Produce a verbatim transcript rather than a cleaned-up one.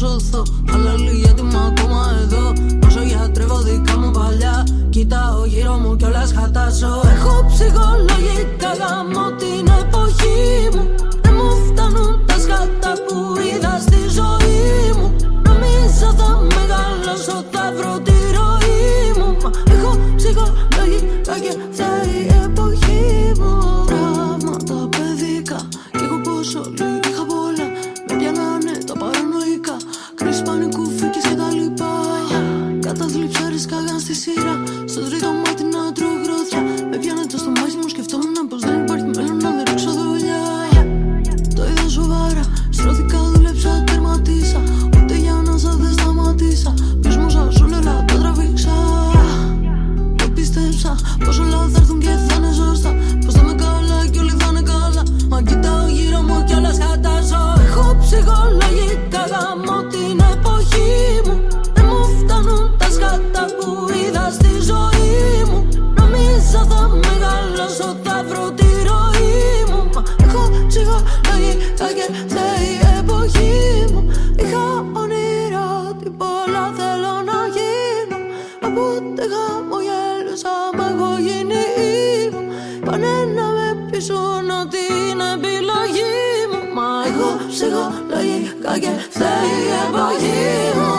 σωθώ. Αλλαλή γιατί είμαι ακόμα εδώ. Όσο γιατρεύω δικά μου παλιά, κοιτάω γύρω μου κι όλα σχατάζω. Έχω ψυχολογικά γαμώ την εποχή μου. Δεν μου φτάνουν τα σκάτα που είδα στη ζωή μου. Νομίζω θα μεγαλώσω, θα βρω τη ροή μου. Μα έχω ψυχολογικά και φταίει η εποχή μου. Πράγματα παιδικά κι εγώ πόσο λίγα είχα πολλά. Με πιάνανε τα παρανοϊκά, κρίση πανικού, φύκες και τα λοιπά. Καταθλιψάρες κάγαν στη σειρά. Στο τρίτο μάτι να τρώω γρόθια. Με πιάνε το στομάχι μου, σκεφτόμουν πως δεν υπάρχει μέλλον να δεν ρίξω δουλειά. Το είδα σοβαρά, στρώθηκα, δούλεψα, τερματίσα. Ούτε για να σα δεν σταματήσα. Ποιος μου σας όλα τα τραβήξα. Το πίστεψα πως όλα θα έρθουν και θα είναι σωστά. Πως θα είμαι καλά κι όλοι θα είναι καλά. Μα κοιτάω γύρω μου κι όλα σχατάζω. Έχω ψυχολογικά γαμώ την εποχή μου. Δεν μου φτάνουν τα σκάτα που είδα στη ζωή μου. Νομίζω θα μεγαλώσω, θα βρω τη ροή μου. Μα έχω ψυχολογικά και φταίει η εποχή μου. Είχα όνειρα ότι πολλά θέλω να γίνω. Από ούτε χαμογέλωσα, μα έχω γίνει ήμου. Πάνε να με πείσουν ότι είναι επιλογή μου. Μα έχω ψυχολογικά και φταίει η εποχή μου.